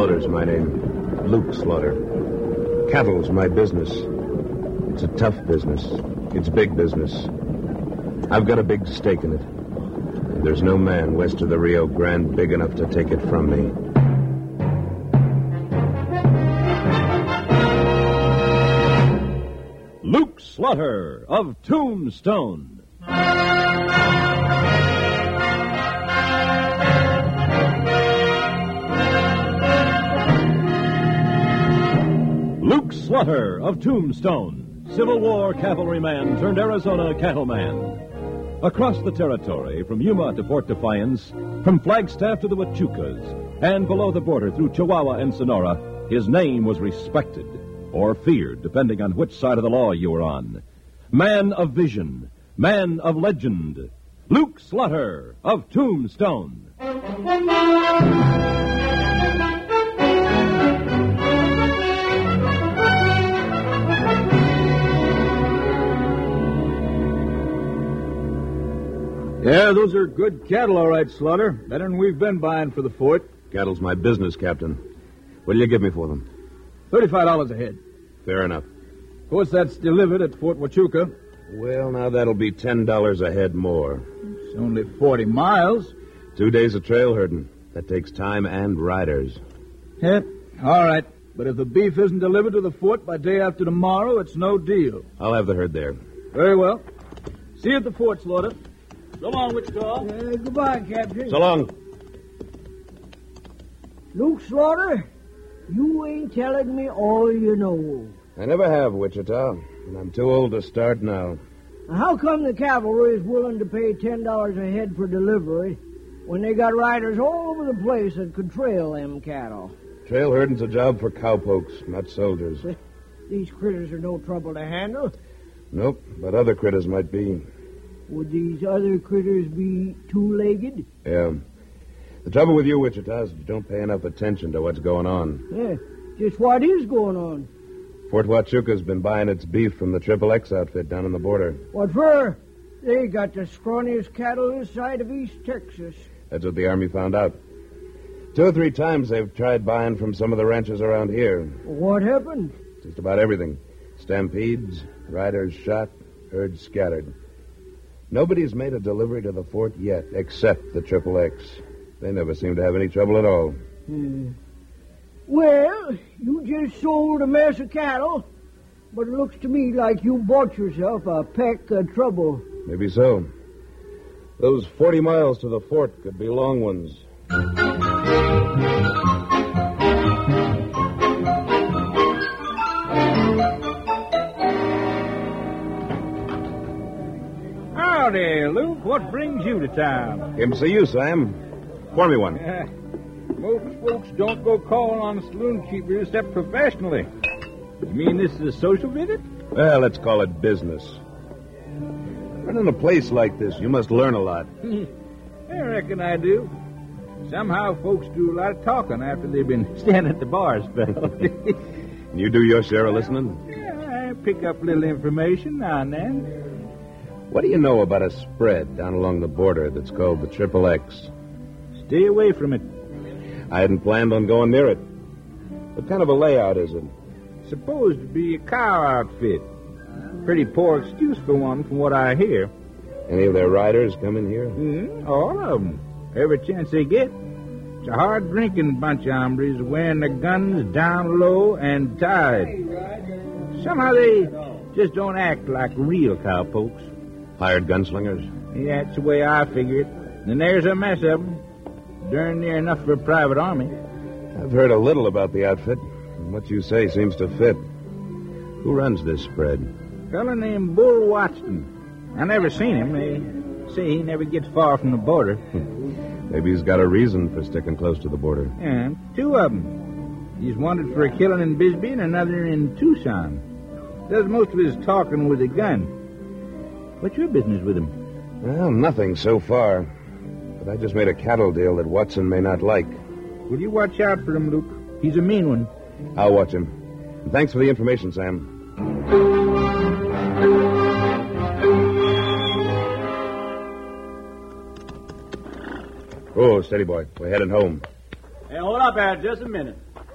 Slaughter's my name. Luke Slaughter. Cattle's my business. It's a tough business. It's big business. I've got a big stake in it. And there's no man west of the Rio Grande big enough to take it from me. Luke Slaughter of Tombstone. Luke Slaughter of Tombstone, Civil War cavalryman turned Arizona cattleman. Across the territory, from Yuma to Fort Defiance, from Flagstaff to the Huachucas, and below the border through Chihuahua and Sonora, his name was respected, or feared, depending on which side of the law you were on. Man of vision, man of legend, Luke Slaughter of Tombstone. Yeah, those are good cattle, all right, Slaughter. Better than we've been buying for the fort. Cattle's my business, Captain. What'll you give me for them? $35 a head. Fair enough. Of course, that's delivered at Fort Huachuca. Well, now that'll be $10 a head more. It's only 40 miles. 2 days of trail herding. That takes time and riders. Yeah, all right. But if the beef isn't delivered to the fort by day after tomorrow, it's no deal. I'll have the herd there. Very well. See you at the fort, Slaughter. So long, Wichita. Goodbye, Captain. So long. Luke Slaughter, you ain't telling me all you know. I never have, Wichita, and I'm too old to start now. How come the cavalry is willing to pay $10 a head for delivery when they got riders all over the place that could trail them cattle? Trail herding's a job for cowpokes, not soldiers. These critters are no trouble to handle. Nope, but other critters might be. Would these other critters be two-legged? Yeah. The trouble with you, Wichita, is you don't pay enough attention to what's going on. Yeah, just what is going on? Fort Huachuca's been buying its beef from the Triple X outfit down on the border. What for? They got the scrawniest cattle this side of East Texas. That's what the Army found out. 2 or 3 times they've tried buying from some of the ranches around here. What happened? Just about everything. Stampedes, riders shot, herds scattered. Nobody's made a delivery to the fort yet, except the Triple X. They never seem to have any trouble at all. Well, you just sold a mess of cattle, but it looks to me like you bought yourself a peck of trouble. Maybe so. Those 40 miles to the fort could be long ones. Howdy, Luke. What brings you to town? Came to see you, Sam. Pour me one. Most folks don't go calling on saloon keepers except professionally. You mean this is a social visit? Well, let's call it business. Running a place like this, you must learn a lot. I reckon I do. Somehow folks do a lot of talking after they've been standing at the bar a spell. You do your share of listening? Yeah, I pick up a little information now and then. What do you know about a spread down along the border that's called the Triple X? Stay away from it. I hadn't planned on going near it. What kind of a layout is it? Supposed to be a cow outfit. Pretty poor excuse for one from what I hear. Any of their riders come in here? All of them. Every chance they get. It's a hard-drinking bunch of hombres wearing their guns down low and tied. Somehow they just don't act like real cowpokes. Hired gunslingers? Yeah, that's the way I figure it. And there's a mess of them. Darn near enough for a private army. I've heard a little about the outfit, and what you say seems to fit. Who runs this spread? A fellow named Bull Watson. I never seen him. They say he never gets far from the border. Maybe he's got a reason for sticking close to the border. Yeah, 2 of them. He's wanted for a killing in Bisbee and another in Tucson. Does most of his talking with a gun. What's your business with him? Well, nothing so far. But I just made a cattle deal that Watson may not like. Will you watch out for him, Luke? He's a mean one. I'll watch him. And thanks for the information, Sam. Oh, steady, boy. We're heading home. Hey, hold up there just a minute.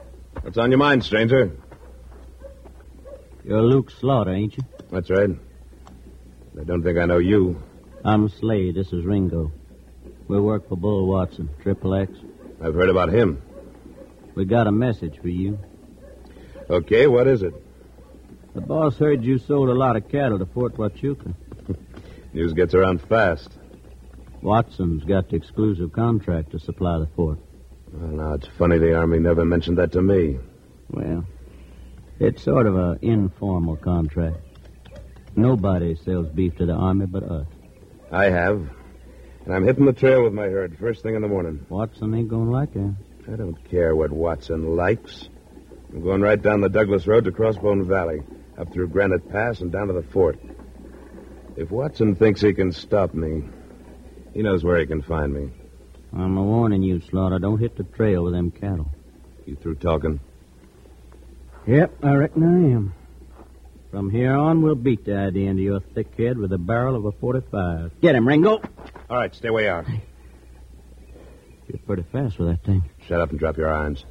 What's on your mind, stranger? You're Luke Slaughter, ain't you? That's right. I don't think I know you. I'm Slade. This is Ringo. We work for Bull Watson, Triple X. I've heard about him. We got a message for you. Okay, what is it? The boss heard you sold a lot of cattle to Fort Huachuca. News gets around fast. Watson's got the exclusive contract to supply the fort. Well, now, it's funny the Army never mentioned that to me. Well, it's sort of an informal contract. Nobody sells beef to the Army but us. I have. And I'm hitting the trail with my herd first thing in the morning. Watson ain't gonna like it. I don't care what Watson likes. I'm going right down the Douglas Road to Crossbone Valley, up through Granite Pass and down to the fort. If Watson thinks he can stop me, he knows where he can find me. I'm warning you, Slaughter. Don't hit the trail with them cattle. You through talking? Yep, I reckon I am. From here on, we'll beat the idea into your thick head with the barrel of a .45. Get him, Ringo. All right, stay where you are. You're pretty fast with that thing. Shut up and drop your irons.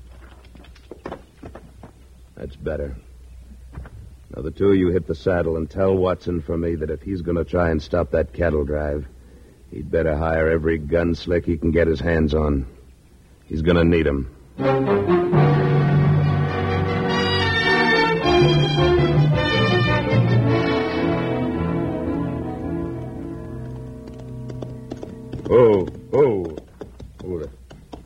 That's better. Now, the two of you hit the saddle and tell Watson for me that if he's going to try and stop that cattle drive, he'd better hire every gun slick he can get his hands on. He's going to need 'em. Oh. Hold it.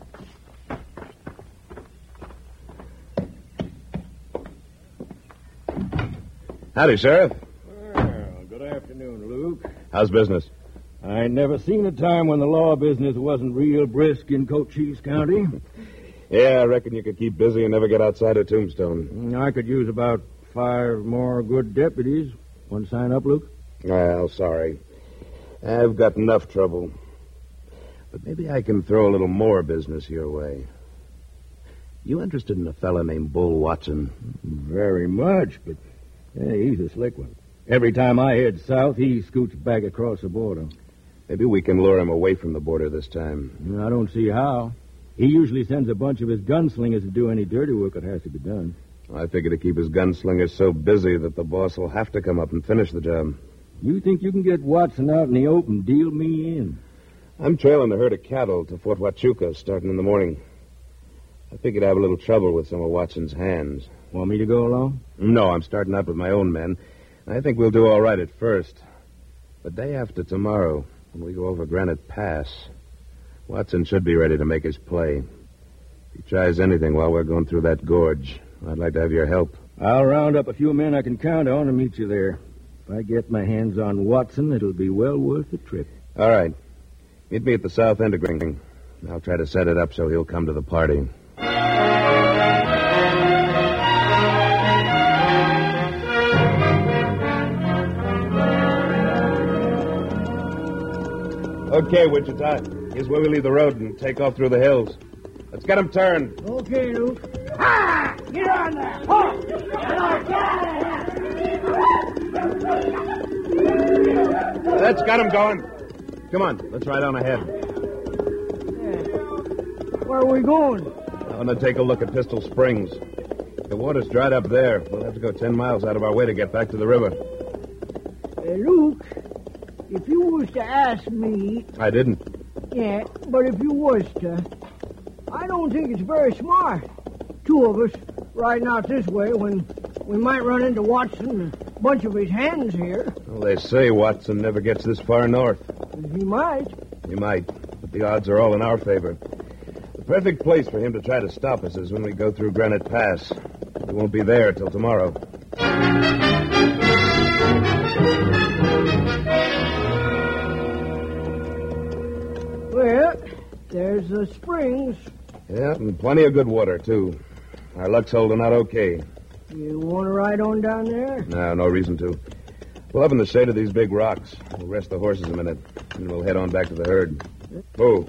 Howdy, Sheriff. Well, good afternoon, Luke. How's business? I ain't never seen a time when the law business wasn't real brisk in Cochise County. Yeah, I reckon you could keep busy and never get outside of Tombstone. I could use about 5 more good deputies. Want to sign up, Luke? Well, sorry. I've got enough trouble. But maybe I can throw a little more business your way. You interested in a fella named Bull Watson? Very much, but he's a slick one. Every time I head south, he scoots back across the border. Maybe we can lure him away from the border this time. I don't see how. He usually sends a bunch of his gunslingers to do any dirty work that has to be done. I figure to keep his gunslingers so busy that the boss will have to come up and finish the job. You think you can get Watson out in the open, deal me in? I'm trailing a herd of cattle to Fort Huachuca starting in the morning. I figured I'd have a little trouble with some of Watson's hands. Want me to go along? No, I'm starting out with my own men. I think we'll do all right at first. The day after tomorrow, when we go over Granite Pass, Watson should be ready to make his play. If he tries anything while we're going through that gorge, I'd like to have your help. I'll round up a few men I can count on and meet you there. If I get my hands on Watson, it'll be well worth the trip. All right. Meet me at the south end of Gring. I'll try to set it up so he'll come to the party. Okay, Wichita. Here's where we leave the road and take off through the hills. Let's get him turned. Okay, Luke. Ah! Get on there! Oh! That's got him going. Come on, let's ride on ahead. Where are we going? I want to take a look at Pistol Springs. The water's dried up there. We'll have to go 10 miles out of our way to get back to the river. Luke, if you was to ask me... I didn't. Yeah, but if you was to... I don't think it's very smart. Two of us riding out this way when we might run into Watson and a bunch of his hands here. Well, they say Watson never gets this far north. He might. He might, but the odds are all in our favor. The perfect place for him to try to stop us is when we go through Granite Pass. We won't be there till tomorrow. Well, there's the springs. Yeah, and plenty of good water, too. Our luck's holding out okay. You want to ride on down there? No reason to. We'll up in the shade of these big rocks. We'll rest the horses a minute, and we'll head on back to the herd. Oh.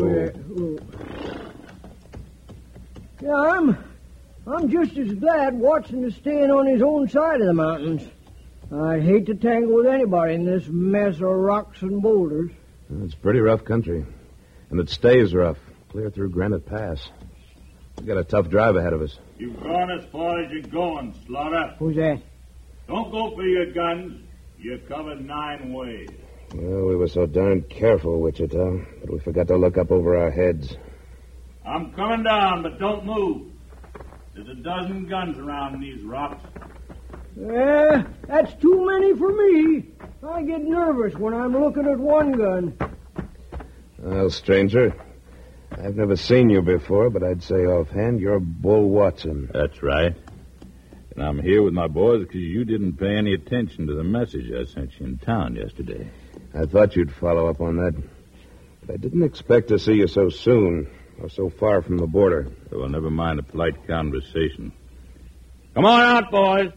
Yeah, I'm just as glad Watson is staying on his own side of the mountains. I'd hate to tangle with anybody in this mess of rocks and boulders. It's pretty rough country, and it stays rough, clear through Granite Pass. We've got a tough drive ahead of us. You've gone as far as you're going, Slaughter. Who's that? Don't go for your guns. You're covered 9 ways. Well, we were so darn careful, Wichita, but we forgot to look up over our heads. I'm coming down, but don't move. There's a dozen guns around these rocks. That's too many for me. I get nervous when I'm looking at one gun. Well, stranger, I've never seen you before, but I'd say offhand you're Bull Watson. That's right. And I'm here with my boys because you didn't pay any attention to the message I sent you in town yesterday. I thought you'd follow up on that, but I didn't expect to see you so soon or so far from the border. Well, never mind a polite conversation. Come on out, boys.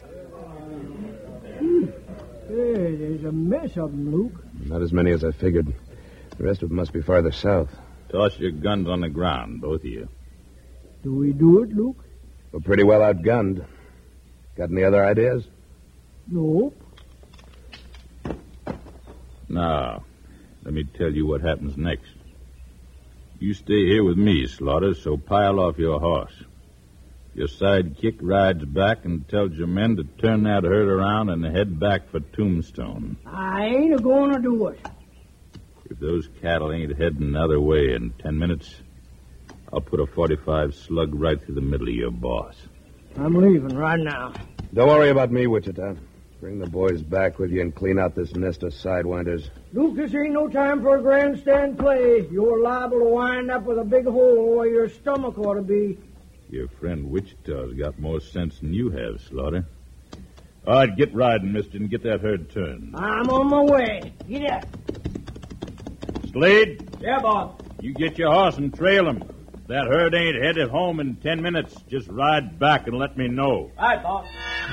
Hey, there's a mess of them, Luke. Not as many as I figured. The rest of them must be farther south. Toss your guns on the ground, both of you. Do we do it, Luke? We're pretty well outgunned. Got any other ideas? Nope. Now, let me tell you what happens next. You stay here with me, Slaughter, so pile off your horse. Your sidekick rides back and tells your men to turn that herd around and head back for Tombstone. I ain't a-gonna do it. If those cattle ain't heading another way in 10 minutes, I'll put a .45 slug right through the middle of your boss. I'm leaving right now. Don't worry about me, Wichita. Bring the boys back with you and clean out this nest of sidewinders. Luke, this ain't no time for a grandstand play. You're liable to wind up with a big hole where your stomach ought to be. Your friend Wichita's got more sense than you have, Slaughter. All right, get riding, mister, and get that herd turned. I'm on my way. Get up. Slade, Yeah, boss. you get your horse and trail him. If that herd ain't headed home in 10 minutes, just ride back and let me know. All right, boss.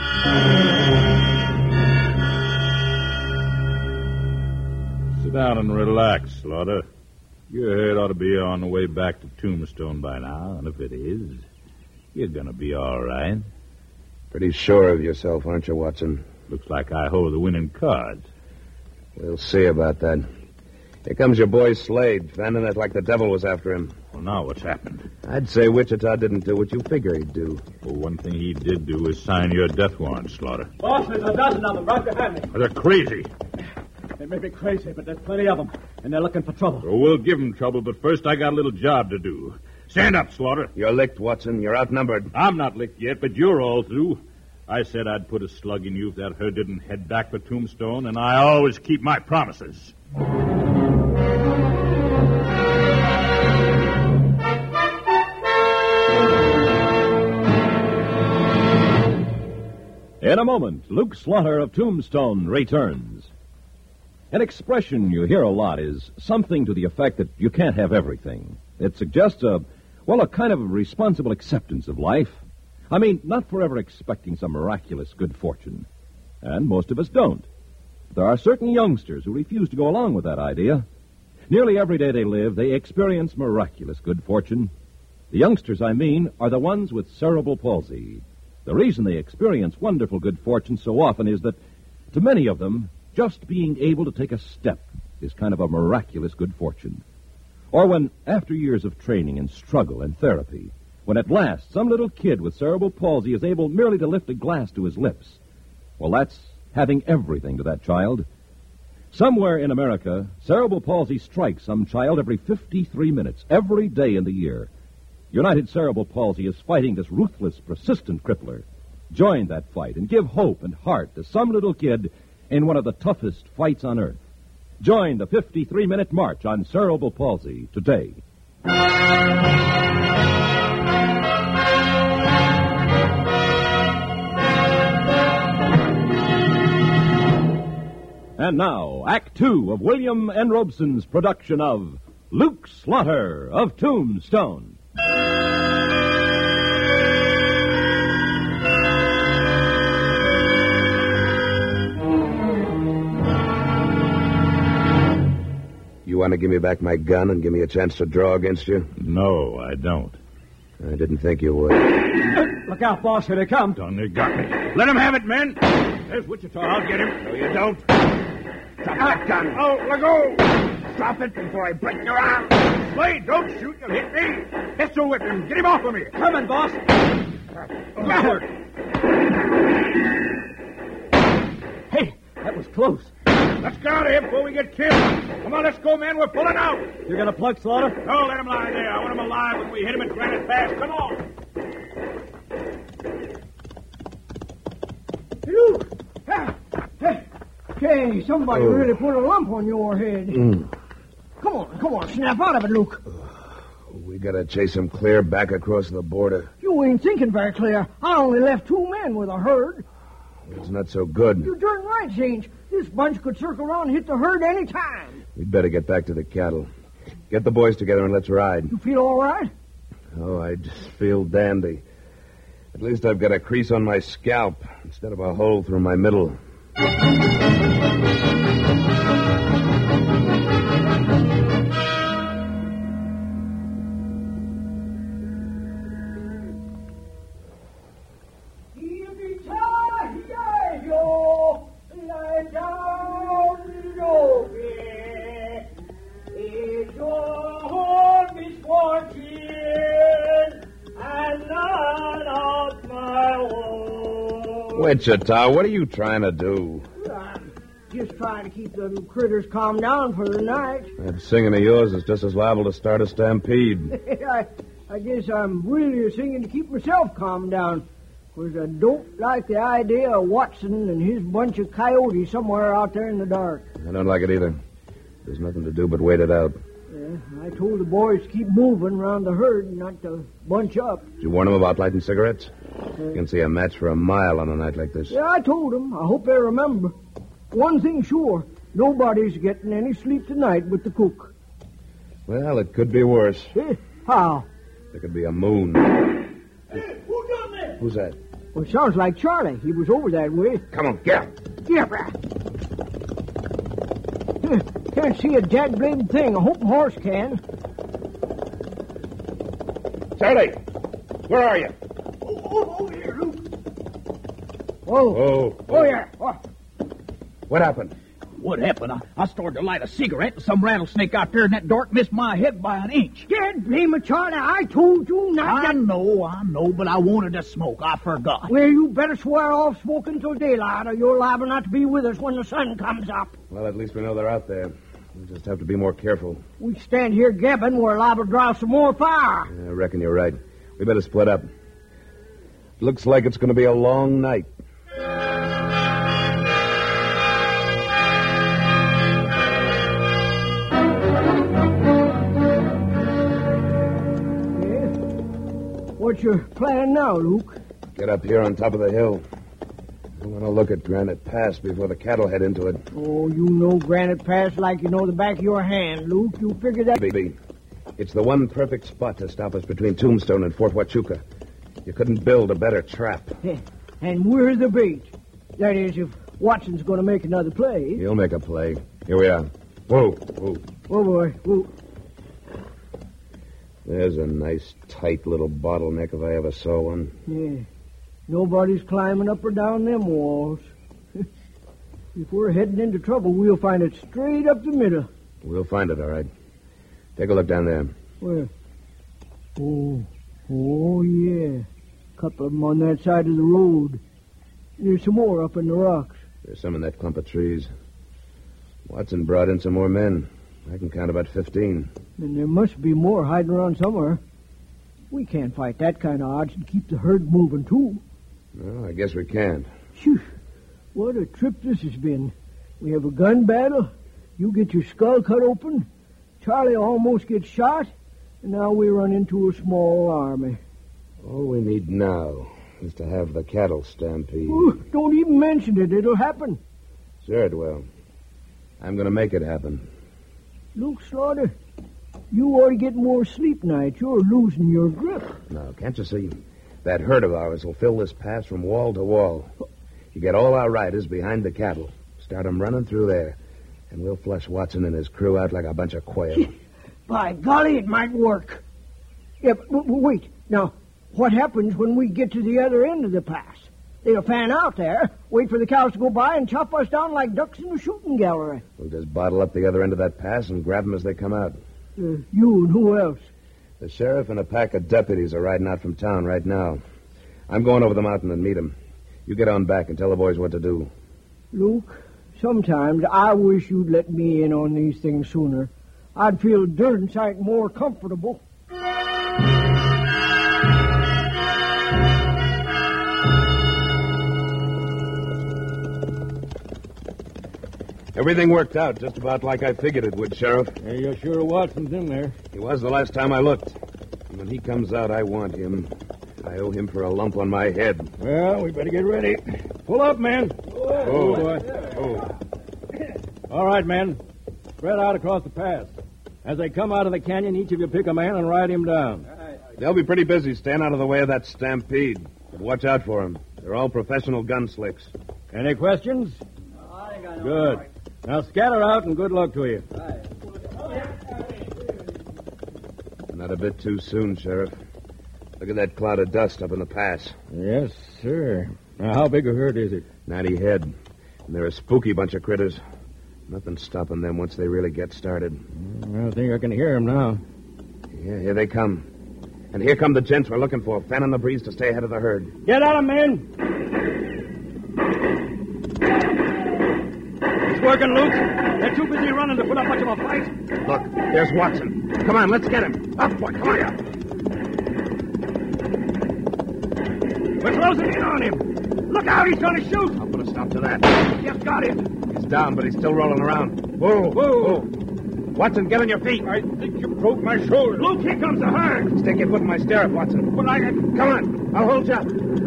Sit down and relax, Slaughter. Your herd ought to be on the way back to Tombstone by now, and if it is, you're gonna be all right. Pretty sure of yourself, aren't you, Watson? Looks like I hold the winning cards. We'll see about that. Here comes your boy Slade, fanning it like the devil was after him. Well, now what's happened? I'd say Wichita didn't do what you figure he'd do. Well, one thing he did do was sign your death warrant, Slaughter. Boss, there's a dozen of them right behind me. They're crazy. They may be crazy, but there's plenty of them, and they're looking for trouble. Well, we'll give them trouble, but first I got a little job to do. Stand up, Slaughter. You're licked, Watson. You're outnumbered. I'm not licked yet, but you're all through. I said I'd put a slug in you if that herd didn't head back for Tombstone, and I always keep my promises. In a moment, Luke Slaughter of Tombstone returns. An expression you hear a lot is something to the effect that you can't have everything. It suggests a kind of responsible acceptance of life. I mean, not forever expecting some miraculous good fortune. And most of us don't. There are certain youngsters who refuse to go along with that idea. Nearly every day they live, they experience miraculous good fortune. The youngsters, I mean, are the ones with cerebral palsy. The reason they experience wonderful good fortune so often is that, to many of them, just being able to take a step is kind of a miraculous good fortune. Or when, after years of training and struggle and therapy, when at last some little kid with cerebral palsy is able merely to lift a glass to his lips, well, that's having everything to that child. Somewhere in America, cerebral palsy strikes some child every 53 minutes, every day in the year. United Cerebral Palsy is fighting this ruthless, persistent crippler. Join that fight and give hope and heart to some little kid in one of the toughest fights on earth. Join the 53-minute march on cerebral palsy today. And now, Act Two of William N. Robeson's production of Luke Slaughter of Tombstone. You want to give me back my gun and give me a chance to draw against you? No, I don't. I didn't think you would. Look out, boss, here they come. Done, they got me. Let him have it, men. There's Wichita. I'll get him. No, you don't. Drop that gun. Oh, let go. Drop it before I break your arm. Slade, don't shoot. You'll hit me. Pistol whip him. Get him off of me. Coming, boss. Hey, that was close. Let's get out of here before we get killed. Come on, let's go, man. We're pulling out. You're going to plug Slaughter? No, let him lie there. I want him alive when we hit him at Granite Pass. Come on. Luke! Hey, somebody really put a lump on your head. Come on, snap out of it, Luke. We gotta chase him clear back across the border. You ain't thinking very clear. I only left 2 men with a herd. It's not so good. You're darn right, James. This bunch could circle around and hit the herd any time. We'd better get back to the cattle. Get the boys together and let's ride. You feel all right? Oh, I just feel dandy. At least I've got a crease on my scalp instead of a hole through my middle. Wichita, what are you trying to do? I'm just trying to keep the critters calmed down for the night. That singing of yours is just as liable to start a stampede. I guess I'm really singing to keep myself calmed down. Because I don't like the idea of Watson and his bunch of coyotes somewhere out there in the dark. I don't like it either. There's nothing to do but wait it out. I told the boys to keep moving around the herd and not to bunch up. Did you warn them about lighting cigarettes? You can see a match for a mile on a night like this. Yeah, I told them. I hope they remember. One thing sure, nobody's getting any sleep tonight but the cook. Well, it could be worse. How? There could be a moon. Hey, who's down there? Who's that? Well, it sounds like Charlie. He was over that way. Come on, get up. Yeah, can't see a dead-blamed thing. I hope a horse can. Charlie, where are you? Over here, Luke. Whoa. Oh, yeah. What happened? What happened? I started to light a cigarette, and some rattlesnake out there in that dark missed my head by an inch. Dead-blamed Charlie, I told you not to... I know, but I wanted to smoke. I forgot. Well, you better swear off smoking till daylight, or you're liable not to be with us when the sun comes up. Well, at least we know they're out there. We'll just have to be more careful. We stand here gabbing, we're liable to draw some more fire. I reckon you're right. We better split up. Looks like it's going to be a long night. What's your plan now, Luke? Get up here on top of the hill. I want to look at Granite Pass before the cattle head into it. Oh, you know Granite Pass like you know the back of your hand, Luke. You figure that... Baby, it's the one perfect spot to stop us between Tombstone and Fort Huachuca. You couldn't build a better trap. And we're the bait. That is, if Watson's going to make another play. He'll make a play. Here we are. Whoa. Oh, boy. Whoa. There's a nice, tight little bottleneck if I ever saw one. Yeah. Nobody's climbing up or down them walls. If we're heading into trouble, we'll find it straight up the middle. We'll find it, all right. Take a look down there. Where? Oh, yeah. A couple of them on that side of the road. There's some more up in the rocks. There's some in that clump of trees. Watson brought in some more men. I can count about 15. And there must be more hiding around somewhere. We can't fight that kind of odds and keep the herd moving, too. Well, I guess we can't. Phew. What a trip this has been. We have a gun battle. You get your skull cut open. Charlie almost gets shot. And now we run into a small army. All we need now is to have the cattle stampede. Ooh, don't even mention it. It'll happen. Sure it will. I'm going to make it happen. Luke Slaughter, you ought to get more sleep nights. You're losing your grip. Now, can't you see? That herd of ours will fill this pass from wall to wall. You get all our riders behind the cattle. Start them running through there. And we'll flush Watson and his crew out like a bunch of quail. By golly, it might work. Yeah, but wait. Now, what happens when we get to the other end of the pass? They'll fan out there, wait for the cows to go by, and chop us down like ducks in a shooting gallery. We'll just bottle up the other end of that pass and grab them as they come out. You and who else? The sheriff and a pack of deputies are riding out from town right now. I'm going over the mountain and meet them. You get on back and tell the boys what to do. Luke, sometimes I wish you'd let me in on these things sooner. I'd feel dirt and sight more comfortable. Everything worked out just about like I figured it would, Sheriff. Hey, you're sure Watson's in there? He was the last time I looked. And when he comes out, I want him. I owe him for a lump on my head. Well, we better get ready. Pull up, men. Oh, boy. Oh. All right, men. Spread out across the pass. As they come out of the canyon, each of you pick a man and ride him down. They'll be pretty busy staying out of the way of that stampede. But watch out for them. They're all professional gunslicks. Any questions? Good. Now scatter out and good luck to you. Not a bit too soon, Sheriff. Look at that cloud of dust up in the pass. Yes, sir. Now, how big a herd is it? 90 head. And they're a spooky bunch of critters. Nothing stopping them once they really get started. I think I can hear them now. Yeah, here they come. And here come the gents we're looking for, fanning the breeze to stay ahead of the herd. Get at 'em, men! It's working, Luke. They're too busy running to put up much of a fight. Look, there's Watson. Come on, let's get him. Up, boy, come on. We're closing in on him. Look out, he's going to shoot. I'll put a stop to that. Just got him. He's down, but he's still rolling around. Whoa, whoa. Watson, get on your feet. I think you broke my shoulder. Luke, here comes the herd. Stick your foot in my stirrup, Watson. But Come on, I'll hold you up.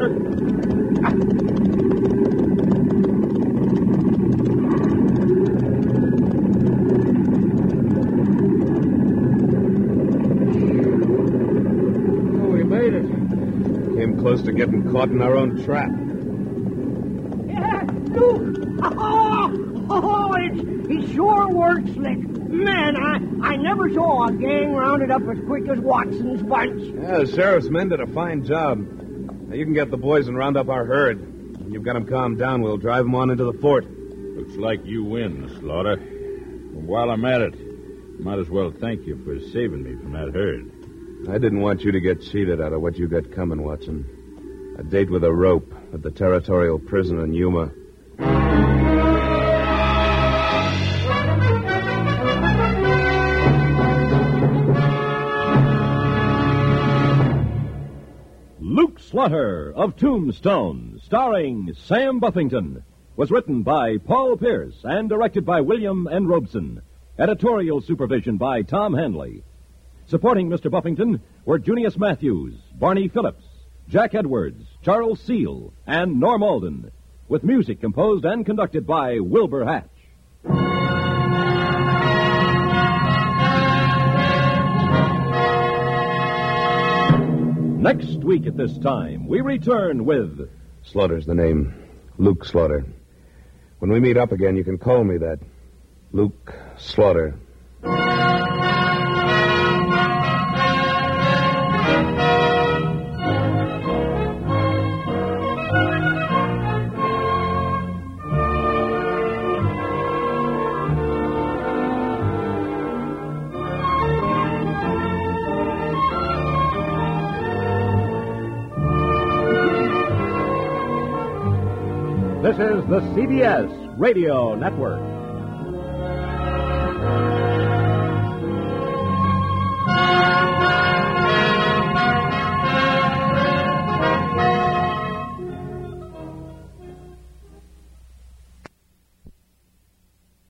Close to getting caught in our own trap. Yeah, Luke! It sure works slick. Man, I never saw a gang rounded up as quick as Watson's bunch. Yeah, the sheriff's men did a fine job. Now, you can get the boys and round up our herd. When you've got them calmed down, we'll drive them on into the fort. Looks like you win, Slaughter. But while I'm at it, might as well thank you for saving me from that herd. I didn't want you to get cheated out of what you got coming, Watson. A date with a rope at the territorial prison in Yuma. Luke Slaughter of Tombstone, starring Sam Buffington, was written by Paul Pierce and directed by William N. Robeson. Editorial supervision by Tom Hanley. Supporting Mr. Buffington were Junius Matthews, Barney Phillips, Jack Edwards, Charles Seal, and Norm Alden, with music composed and conducted by Wilbur Hatch. Next week at this time, we return with... Slaughter's the name. Luke Slaughter. When we meet up again, you can call me that. Luke Slaughter. This is the CBS Radio Network.